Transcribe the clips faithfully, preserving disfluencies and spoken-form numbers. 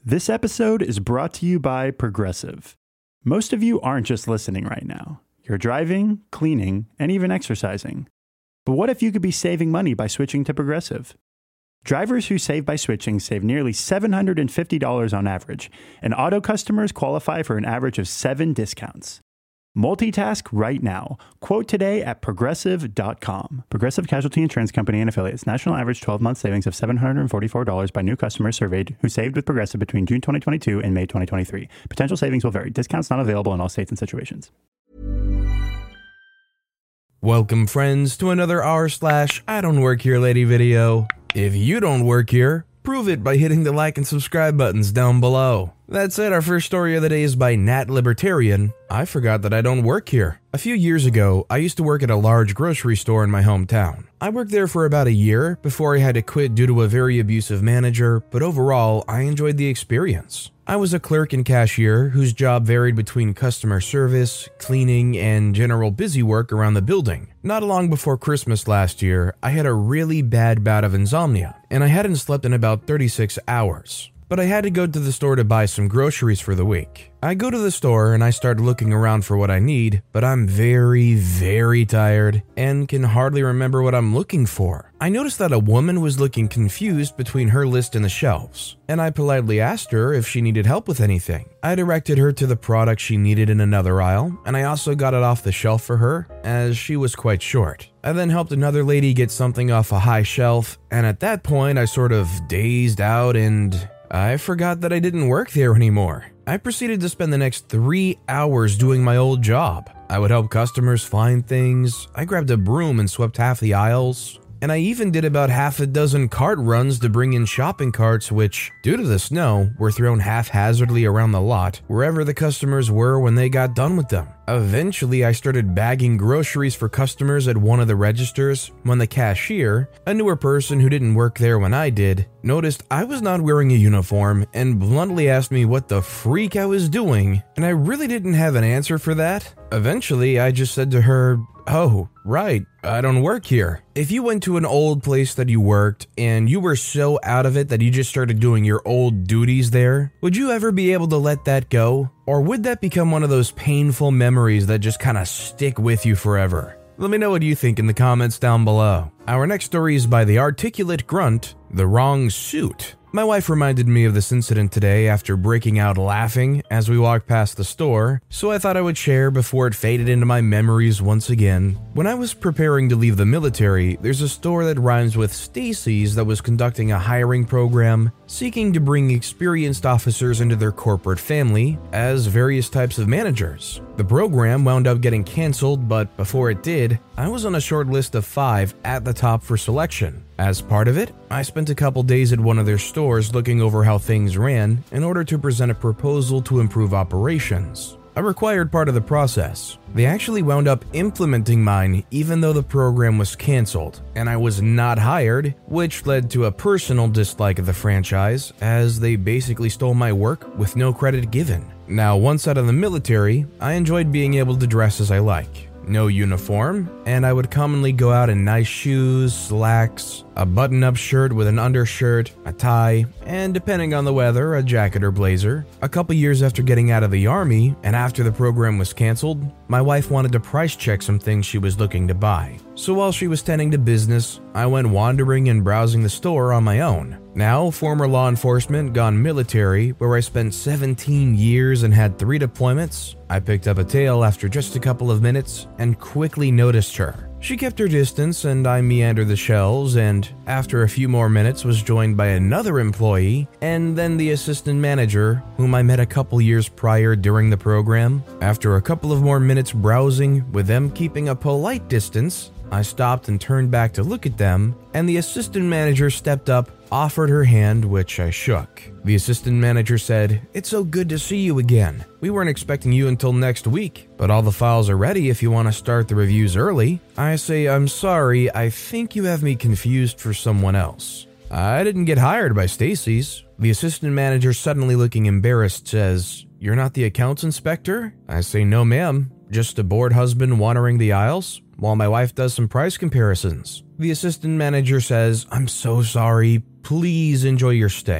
This episode is brought to you by Progressive. Most of you aren't just listening right now. You're driving, cleaning, and even exercising. But what if you could be saving money by switching to Progressive? Drivers who save by switching save nearly seven hundred fifty dollars on average, and auto customers qualify for an average of seven discounts. Multitask right now. Quote today at progressive dot com. Progressive Casualty Insurance Company and Affiliates. National average twelve-month savings of seven hundred forty-four dollars by new customers surveyed who saved with Progressive between June twenty twenty-two and May twenty twenty-three. Potential savings will vary. Discounts not available in all states and situations. Welcome, friends, to another r slash I don't work here lady video. If you don't work here, prove it by hitting the like and subscribe buttons down below. That said, our first story of the day is by Nat Libertarian. I forgot that I don't work here. A few years ago, I used to work at a large grocery store in my hometown. I worked there for about a year before I had to quit due to a very abusive manager, but overall, I enjoyed the experience. I was a clerk and cashier whose job varied between customer service, cleaning, and general busy work around the building. Not long before Christmas last year, I had a really bad bout of insomnia, and I hadn't slept in about thirty-six hours. But I had to go to the store to buy some groceries for the week. I go to the store and I start looking around for what I need, but I'm very, very tired and can hardly remember what I'm looking for. I noticed that a woman was looking confused between her list and the shelves, and I politely asked her if she needed help with anything. I directed her to the product she needed in another aisle, and I also got it off the shelf for her, as she was quite short. I then helped another lady get something off a high shelf, and at that point I sort of dazed out and I forgot that I didn't work there anymore. I proceeded to spend the next three hours doing my old job. I would help customers find things, I grabbed a broom and swept half the aisles, and I even did about half a dozen cart runs to bring in shopping carts which, due to the snow, were thrown haphazardly around the lot wherever the customers were when they got done with them. Eventually, I started bagging groceries for customers at one of the registers when the cashier, a newer person who didn't work there when I did, noticed I was not wearing a uniform and bluntly asked me what the freak I was doing, and I really didn't have an answer for that. Eventually, I just said to her, "Oh, right, I don't work here." If you went to an old place that you worked and you were so out of it that you just started doing your old duties there, would you ever be able to let that go? Or would that become one of those painful memories that just kind of stick with you forever? Let me know what you think in the comments down below. Our next story is by the Articulate Grunt, The Wrong Suit. My wife reminded me of this incident today after breaking out laughing as we walked past the store, so I thought I would share before it faded into my memories once again. When I was preparing to leave the military, there's a store that rhymes with Stacy's that was conducting a hiring program seeking to bring experienced officers into their corporate family as various types of managers. The program wound up getting canceled, but before it did, I was on a short list of five at the top for selection. As part of it, I spent a couple days at one of their stores looking over how things ran in order to present a proposal to improve operations, a required part of the process. They actually wound up implementing mine even though the program was canceled, and I was not hired, which led to a personal dislike of the franchise as they basically stole my work with no credit given. Now, once out of the military, I enjoyed being able to dress as I like. No uniform, and I would commonly go out in nice shoes, slacks, a button-up shirt with an undershirt, a tie, and depending on the weather, a jacket or blazer. A couple years after getting out of the army, and after the program was canceled, my wife wanted to price check some things she was looking to buy. So while she was tending to business, I went wandering and browsing the store on my own. Now, former law enforcement, gone military, where I spent seventeen years and had three deployments, I picked up a tail after just a couple of minutes and quickly noticed her. She kept her distance and I meandered the shelves, and after a few more minutes was joined by another employee and then the assistant manager whom I met a couple years prior during the program. After a couple of more minutes browsing, with them keeping a polite distance, I stopped and turned back to look at them, and the assistant manager stepped up, offered her hand, which I shook. The assistant manager said, "It's so good to see you again. We weren't expecting you until next week, but all the files are ready if you want to start the reviews early." I say, "I'm sorry, I think you have me confused for someone else. I didn't get hired by Stacy's." The assistant manager, suddenly looking embarrassed, says, "You're not the accounts inspector?" I say, "No ma'am, just a bored husband wandering the aisles while my wife does some price comparisons." The assistant manager says, "I'm so sorry, please enjoy your stay."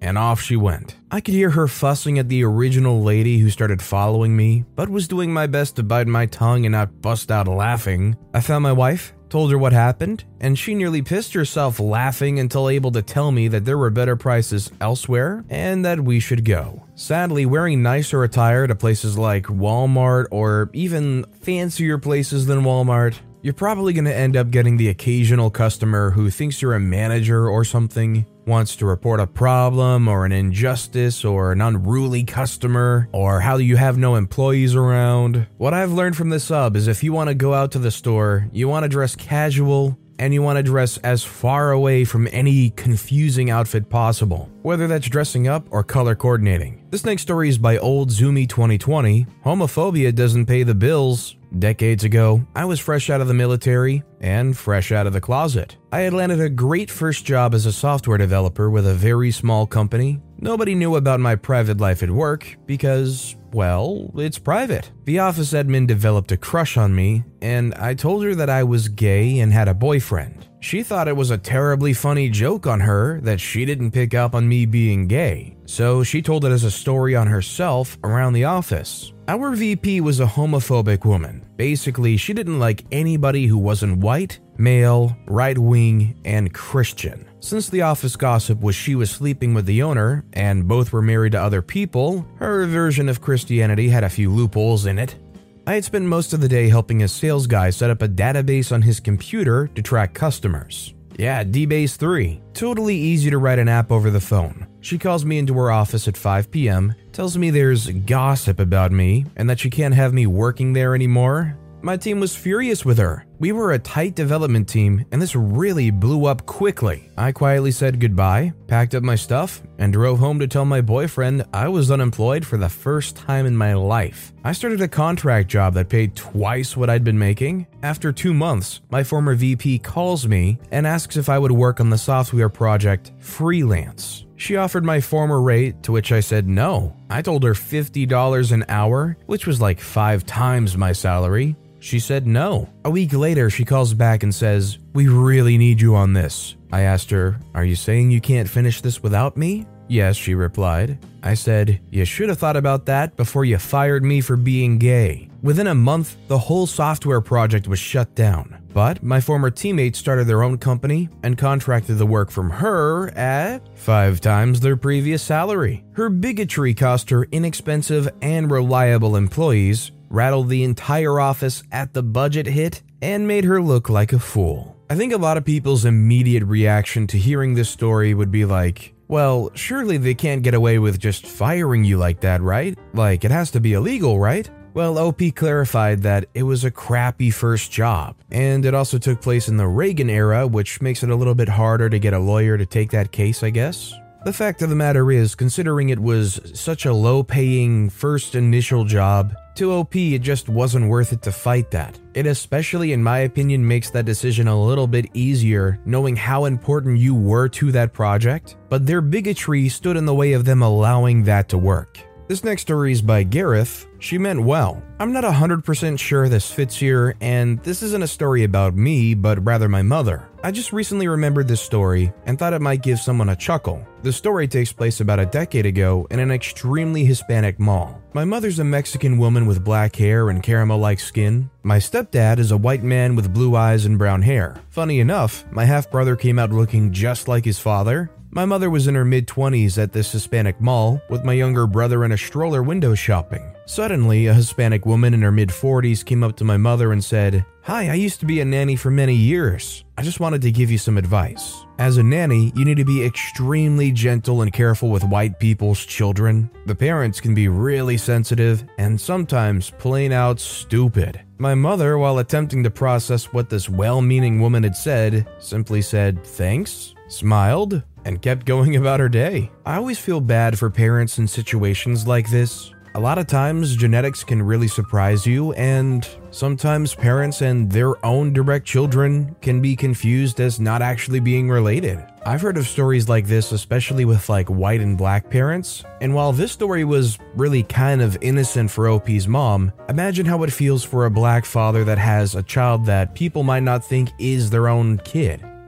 and off she went. I could hear her fussing at the original lady who started following me, but was doing my best to bite my tongue and not bust out laughing. I found my wife, told her what happened, and she nearly pissed herself laughing until able to tell me that there were better prices elsewhere and that we should go. Sadly, wearing nicer attire to places like Walmart or even fancier places than Walmart, you're probably going to end up getting the occasional customer who thinks you're a manager or something, wants to report a problem or an injustice or an unruly customer or how you have no employees around. What I've learned from this sub is if you want to go out to the store, you want to dress casual and you want to dress as far away from any confusing outfit possible, whether that's dressing up or color coordinating. This next story is by Old Zoomy twenty twenty. Homophobia doesn't pay the bills. Decades ago, I was fresh out of the military and fresh out of the closet. I had landed a great first job as a software developer with a very small company. Nobody knew about my private life at work because, well, it's private. The office admin developed a crush on me, and I told her that I was gay and had a boyfriend. She thought it was a terribly funny joke on her that she didn't pick up on me being gay, so she told it as a story on herself around the office. Our V P was a homophobic woman. Basically, she didn't like anybody who wasn't white, male, right-wing, and Christian. Since the office gossip was she was sleeping with the owner, and both were married to other people, her version of Christianity had a few loopholes in it. I had spent most of the day helping a sales guy set up a database on his computer to track customers. Yeah, D-Base three. Totally easy to write an app over the phone. She calls me into her office at five p.m., tells me there's gossip about me, and that she can't have me working there anymore. My team was furious with her. We were a tight development team, and this really blew up quickly. I quietly said goodbye, packed up my stuff, and drove home to tell my boyfriend I was unemployed for the first time in my life. I started a contract job that paid twice what I'd been making. After two months, my former V P calls me and asks if I would work on the software project freelance. She offered my former rate, to which I said no. I told her fifty dollars an hour, which was like five times my salary. She said no. A week later, she calls back and says, "We really need you on this." I asked her, "Are you saying you can't finish this without me?" "Yes," she replied. I said, "You should have thought about that before you fired me for being gay." Within a month, the whole software project was shut down. But my former teammates started their own company and contracted the work from her at five times their previous salary. Her bigotry cost her inexpensive and reliable employees, rattled the entire office at the budget hit, and made her look like a fool. I think a lot of people's immediate reaction to hearing this story would be like, well, surely they can't get away with just firing you like that, right? Like, it has to be illegal, right? Well, O P clarified that it was a crappy first job, and it also took place in the Reagan era, which makes it a little bit harder to get a lawyer to take that case, I guess. The fact of the matter is, considering it was such a low-paying first initial job, to O P it just wasn't worth it to fight that. It especially, in my opinion, makes that decision a little bit easier knowing how important you were to that project, but their bigotry stood in the way of them allowing that to work. This next story is by Gareth. She meant well. I'm not one hundred percent sure this fits here, and this isn't a story about me, but rather my mother. I just recently remembered this story and thought it might give someone a chuckle. The story takes place about a decade ago in an extremely Hispanic mall. My mother's a Mexican woman with black hair and caramel-like skin. My stepdad is a white man with blue eyes and brown hair. Funny enough, my half-brother came out looking just like his father. My mother was in her mid-twenties at this Hispanic mall, with my younger brother in a stroller window shopping. Suddenly, a Hispanic woman in her mid-forties came up to my mother and said, "Hi, I used to be a nanny for many years. I just wanted to give you some advice. As a nanny, you need to be extremely gentle and careful with white people's children. The parents can be really sensitive and sometimes plain out stupid." My mother, while attempting to process what this well-meaning woman had said, simply said, "Thanks," smiled, and kept going about her day. I always feel bad for parents in situations like this. A lot of times, genetics can really surprise you, and sometimes parents and their own direct children can be confused as not actually being related. I've heard of stories like this, especially with like white and black parents, and while this story was really kind of innocent for O P's mom, imagine how it feels for a black father that has a child that people might not think is their own kid.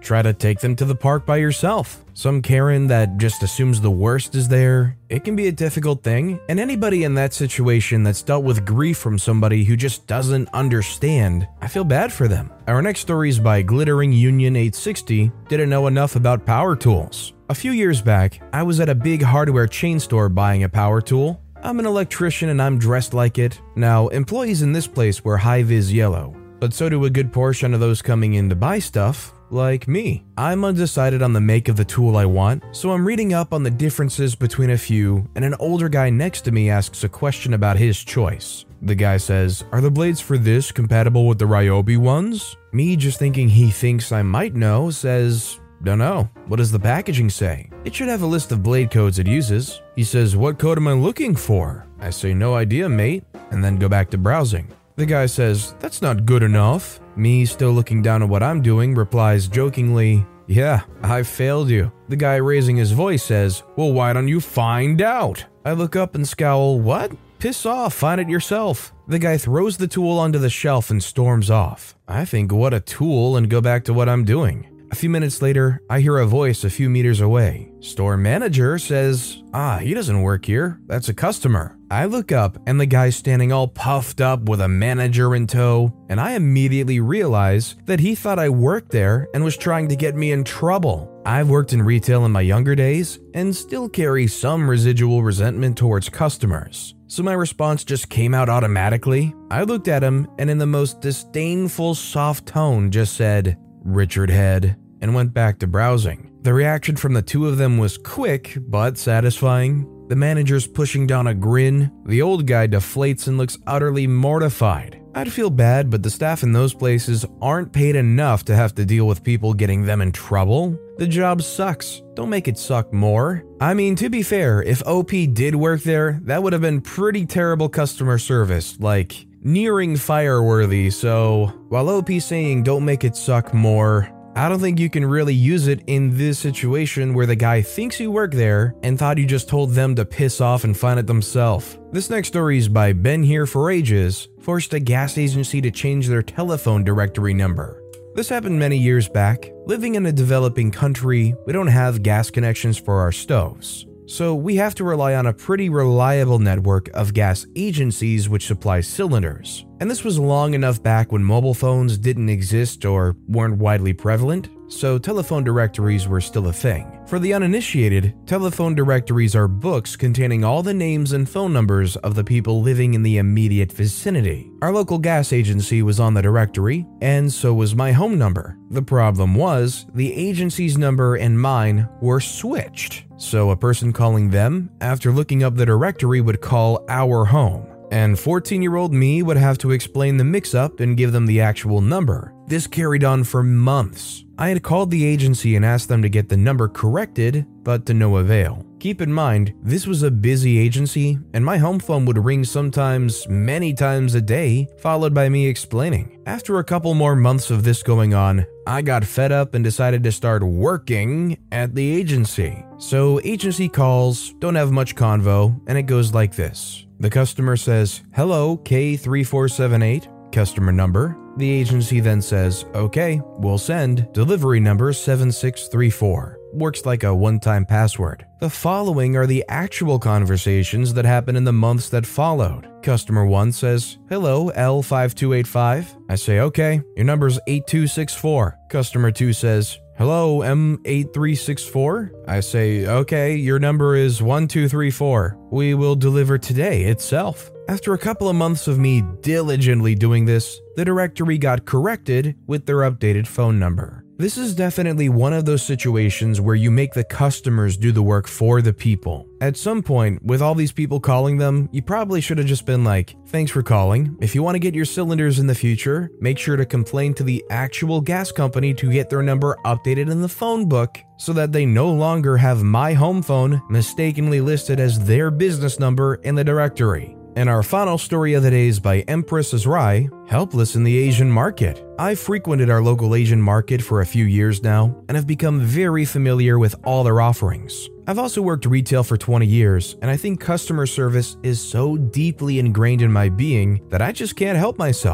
try to take them to the park by yourself. Some Karen that just assumes the worst is there. It can be a difficult thing, and anybody in that situation that's dealt with grief from somebody who just doesn't understand, I feel bad for them. Our next story is by Glittering Union eight sixty, didn't know enough about power tools. A few years back, I was at a big hardware chain store buying a power tool. I'm an electrician and I'm dressed like it. Now, employees in this place wear high-vis yellow, but so do a good portion of those coming in to buy stuff, like me. I'm undecided on the make of the tool I want, so I'm reading up on the differences between a few, and an older guy next to me asks a question about his choice. The guy says, "Are the blades for this compatible with the Ryobi ones?" Me, just thinking he thinks I might know, says, "Don't know. What does the packaging say?" "It should have a list of blade codes it uses." He says, "What code am I looking for?" I say, "No idea, mate," and then go back to browsing. The guy says, "That's not good enough." Me, still looking down at what I'm doing, replies jokingly, "Yeah, I failed you." The guy raising his voice says, "Well, why don't you find out?" I look up and scowl, "What? Piss off, find it yourself." The guy throws the tool onto the shelf and storms off. I think, what a tool, and go back to what I'm doing. A few minutes later, I hear a voice a few meters away. Store manager says, "Ah, he doesn't work here. That's a customer." I look up and the guy's standing all puffed up with a manager in tow, and I immediately realize that he thought I worked there and was trying to get me in trouble. I've worked in retail in my younger days and still carry some residual resentment towards customers. So my response just came out automatically. I looked at him and in the most disdainful, soft tone just said, "Richard Head," and went back to browsing. The reaction from the two of them was quick but satisfying. The manager's pushing down a grin. The old guy deflates and looks utterly mortified. I'd feel bad, but the staff in those places aren't paid enough to have to deal with people getting them in trouble. The job sucks. Don't make it suck more. I mean, to be fair, if O P did work there, that would have been pretty terrible customer service, like nearing fire-worthy. So while O P's saying don't make it suck more, I don't think you can really use it in this situation where the guy thinks you work there and thought you just told them to piss off and find it themselves. This next story is by Been Here for Ages, forced a gas agency to change their telephone directory number. This happened many years back. Living in a developing country, we don't have gas connections for our stoves. So we have to rely on a pretty reliable network of gas agencies which supply cylinders. And this was long enough back when mobile phones didn't exist or weren't widely prevalent, so telephone directories were still a thing. For the uninitiated, telephone directories are books containing all the names and phone numbers of the people living in the immediate vicinity. Our local gas agency was on the directory, and so was my home number. The problem was, the agency's number and mine were switched. So a person calling them, after looking up the directory, would call our home. And fourteen-year-old me would have to explain the mix-up and give them the actual number. This carried on for months. I had called the agency and asked them to get the number corrected, but to no avail. Keep in mind, this was a busy agency, and my home phone would ring sometimes many times a day, followed by me explaining. After a couple more months of this going on, I got fed up and decided to start working at the agency. So agency calls, don't have much convo, and it goes like this. The customer says, "Hello, K three four seven eight, customer number." The agency then says, "Okay, we'll send delivery number seven six three four. Works like a one-time password. The following are the actual conversations that happened in the months that followed. Customer one says, "Hello, L five two eight five. I say, "Okay, your number's eight two six four. Customer two says, "Hello, M eight three six four. I say, "Okay, your number is one two three four. We will deliver today itself." After a couple of months of me diligently doing this, the directory got corrected with their updated phone number. This is definitely one of those situations where you make the customers do the work for the people. At some point, with all these people calling them, you probably should have just been like, "Thanks for calling. If you want to get your cylinders in the future, make sure to complain to the actual gas company to get their number updated in the phone book so that they no longer have my home phone mistakenly listed as their business number in the directory." And our final story of the day is by Empress Azrai, helpless in the Asian market. I've frequented our local Asian market for a few years now and have become very familiar with all their offerings. I've also worked retail for twenty years, and I think customer service is so deeply ingrained in my being that I just can't help myself.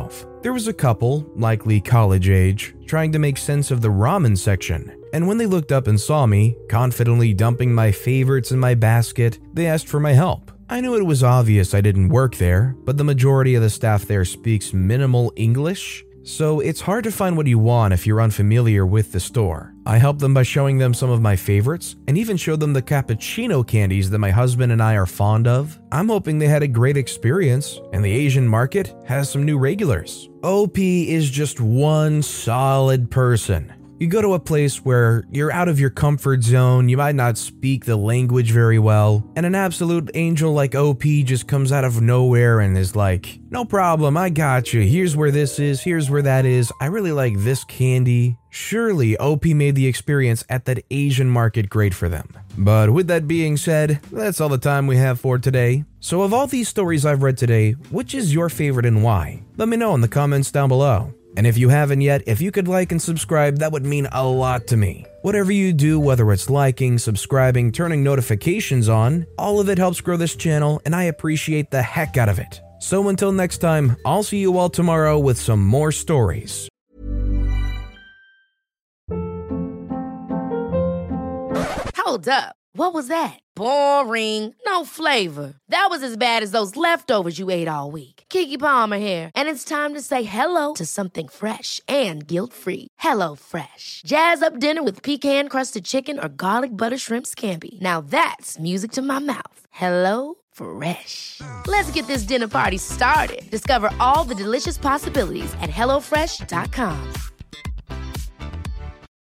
There was a couple, likely college age, trying to make sense of the ramen section, and when they looked up and saw me, confidently dumping my favorites in my basket, they asked for my help. I knew it was obvious I didn't work there, but the majority of the staff there speaks minimal English, so it's hard to find what you want if you're unfamiliar with the store. I helped them by showing them some of my favorites, and even showed them the cappuccino candies that my husband and I are fond of. I'm hoping they had a great experience, and the Asian market has some new regulars. O P is just one solid person. You go to a place where you're out of your comfort zone, you might not speak the language very well, and an absolute angel like O P just comes out of nowhere and is like, no problem, I got you, here's where this is, here's where that is, I really like this candy. Surely O P made the experience at that Asian market great for them. But with that being said, that's all the time we have for today. So of all these stories I've read today, which is your favorite and why? Let me know in the comments down below. And if you haven't yet, if you could like and subscribe, that would mean a lot to me. Whatever you do, whether it's liking, subscribing, turning notifications on, all of it helps grow this channel, and I appreciate the heck out of it. So until next time, I'll see you all tomorrow with some more stories. Hold up. What was that? Boring. No flavor. That was as bad as those leftovers you ate all week. Keke Palmer here, and it's time to say hello to something fresh and guilt-free. Hello Fresh. Jazz up dinner with pecan-crusted chicken or garlic butter shrimp scampi. Now that's music to my mouth. Hello Fresh. Let's get this dinner party started. Discover all the delicious possibilities at hello fresh dot com.